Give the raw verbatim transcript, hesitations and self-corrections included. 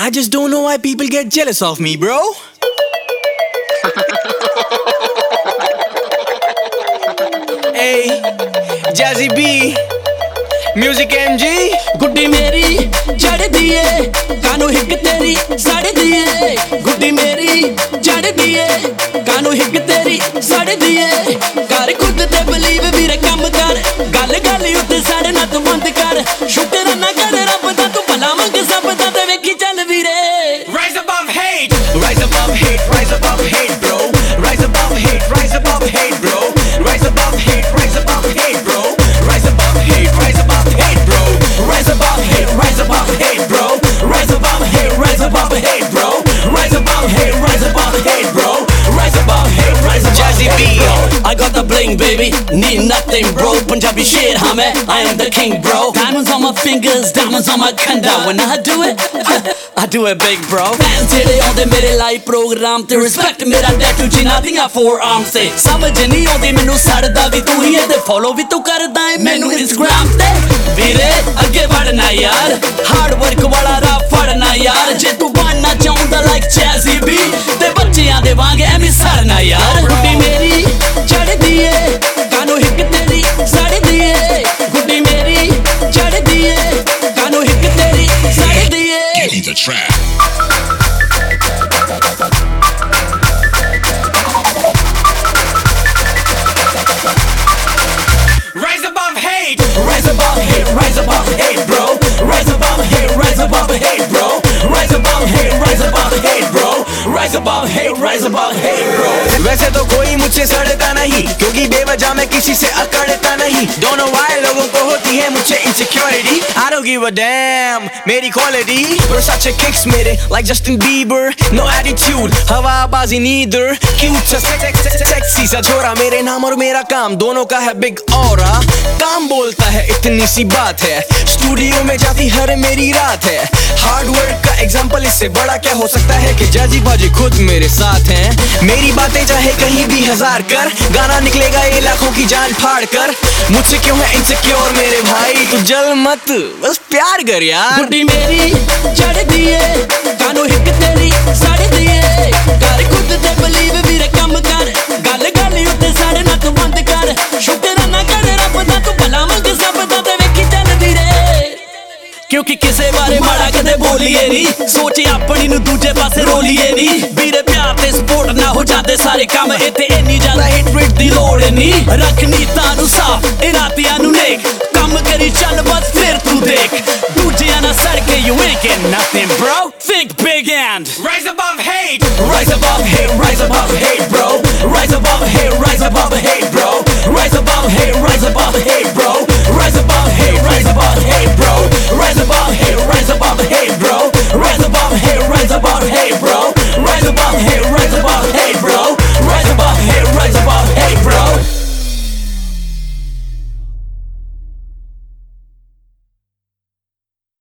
I just don't know why people get jealous of me, bro. Hey, Jazzy B, Music M G. गुड्डी मेरी चढ़ दिए कानू हिक तेरी सड़ दिए गुड्डी मेरी चढ़ दिए कानू हिक तेरी सड़ दिए कर खुद ते बलीव वीरे कम कर गल गल उत्ते सड़ ना तू बंद कर शुक्र ना कर रब दा तू भला मंग सब दा ते वेखी चल वीरे Rise above hate, rise above hate, rise above hate, bro. Rise above hate, rise above hate, bro. Rise above hate, rise above hate, bro. Rise above hate, rise above hate, bro. Rise above hate, rise above hate, bro. Rise above hate, rise above hate, bro. Rise above hate, rise above hate, bro. Rise above hate, rise above Jazzy hate, B, bro. I got the bling, baby. Need nothing, bro. Punjabi shit, huh, man? I am the king, bro. Diamonds on my fingers, diamonds on my khanda. When I do it, I do it big, bro. Fans ਜਿਹੜੇ ਆਉਂਦੇ ਮੇਰੇ live programme ਤੇ respect ਮੇਰਾ tattoo ਜਿਨ੍ਹਾਂ ਦੀਆਂ four arms ਤੇ ਸਮਝ ਨਹੀਂ ਆਉਂਦੀ ਮੈਨੂੰ ਸੜਦਾ ਵੀ ਤੂੰ ਹੀ ਏ ਤੇ ਫੋਲੋ ਵੀ ਤੂੰ ਕਰਦਾ ਏ ਮੈਨੂੰ ਇੰਸਟਾਗ੍ਰਾਮ ਤੇ ਵੀਰੇ ਅੱਗੇ ਵੜਨਾ ਯਾਰ ਹਾਰਡ ਵਰਕ ਵਾਲਾ ਰਾਹ ਫੜਨਾ ਯਾਰ ਜੇ ਤੂੰ ਬਣਨਾ ਚਾਹੁੰਦਾ ਲਾਈਕ ਜੈਜ਼ੀ ਬੀ ਤੇ ਬੱਚਿਆਂ ਦੇ ਵਾਂਗ ਐਵੇਂ ਸੜਨਾ ਯਾਰ ਗੁੱਡੀ ਮੇਰੀ ਚੜਦੀ ਏ ਕਾਨੂੰ ਹਿੱਕ ਤੇਰੀ ਸੜਦੀ ਏ ਗੁੱਡੀ ਮੇਰੀ ਚੜਦੀ ਏ ਕਾਨੂੰ ਹਿੱਕ ਤੇਰੀ ਸੜਦੀ ਏ Give me the track. Rise above hate, rise above hate, rise above hate, bro. Rise above hate, rise above hate, bro. Rise above hate, rise above hate, bro. Rise above hate, rise above hate, bro. वैसे तो कोई मुझसे सड़ता नहीं क्योंकि बेवजह मैं किसी से अकड़ता नहीं Don't know why लोगों को होती है मुझसे insecurity I don't give a damn मेरी quality Versace kicks मेरे like Justin Bieber No attitude हवाबाजी neither Cute सा sexy सा छोरा मेरे नाम और मेरा काम दोनों का है big aura काम बोलता है इतनी सी बात है स्टूडियो में जाती हर मेरी रात है हार्ड वर्क का एग्जाम्पल इससे बड़ा क्या हो सकता है कि जाजी बाजी खुद मेरे साथ हैं मेरी बातें चाहे कहीं भी हजार कर गाना निकलेगा ये लाखों की जान फाड़ कर मुझसे क्यों है इनसिक्योर मेरे भाई तू जल मत बस प्यार कर यार गुड्डी मेरी चढ़दी ए कानू हिक तेरी सड़दी ए कर खुद ते बलीव वीरे कम कर गल गल उत्ते सड़ ना तू बंद कर शुक्र ना कर रब दा तू भला मंग सब दा ते वेखी चल वीरे क्योंकि किसे बारे माड़ा कदे बोलिए नी सोचे अपनी नु दूजे पासे रोलिए नी वीरे प्यार ते सपोर्ट ना हो जाते सारे काम इत्थे इन्नी ज्यादा हिट रेट दी लोड़ नी रख नीतां नु साफ इरादियां नु नेक कम करी चल बस फिर तू देख दूजियां ना सड़ के you ain't getting nothing bro think big and Rise above hate, rise above hate, rise above hate, bro. Rise above hate, rise